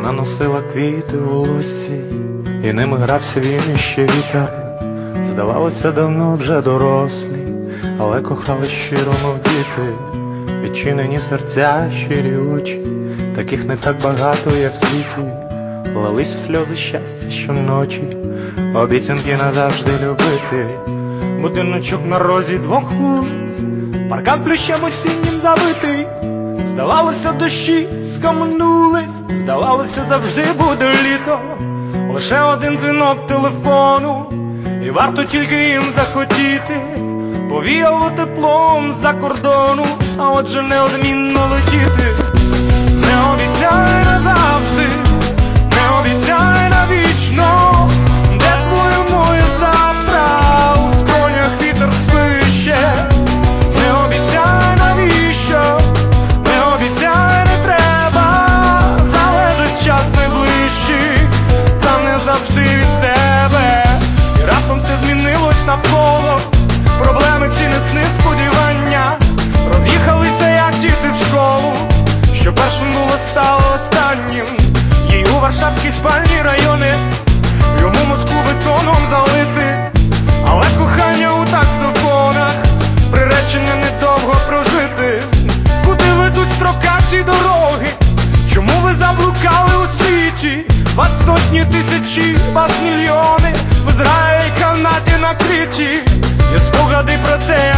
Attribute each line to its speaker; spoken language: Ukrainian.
Speaker 1: Вона носила квіти у волоссі, і ними грався він іще вітер. Здавалося, давно вже дорослі, але кохали щиро, мов діти. Відчинені серця, щирі очі, таких не так багато є в світі. Лилися сльози щастя щоночі, обіцянки назавжди любити. Будиночок на розі двох вулиць, паркан плющем осіннім забитий. Здавалося, дощі скам'янулись, здавалося, завжди буде літо. Лише один дзвінок телефону, і варто тільки їм захотіти. Повіяло теплом з-за кордону, а отже неодмінно летіти. Не обіцяй назавжди, не обіцяй навічно, де твоє моє завтра, у скронях вітер свище. Не обіцяй навіщо, не обіцяй не треба, залежить час найближчий, та не завжди від тебе. І раптом все змінилось навколо, проблеми ці не сни, сподівання роз'їхалися, як діти в школу. Що першим було, стало останнім. Їй у варшавській спальні райони, йому Москву бетоном залити. Але кохання у таксофонах, приречене недовго прожити. Куди ведуть строкаті дороги? Чому ви заблукали у світі? Вас сотні тисячі, вас мільйони, ви з раю й канаті накриті. Є спогади про те,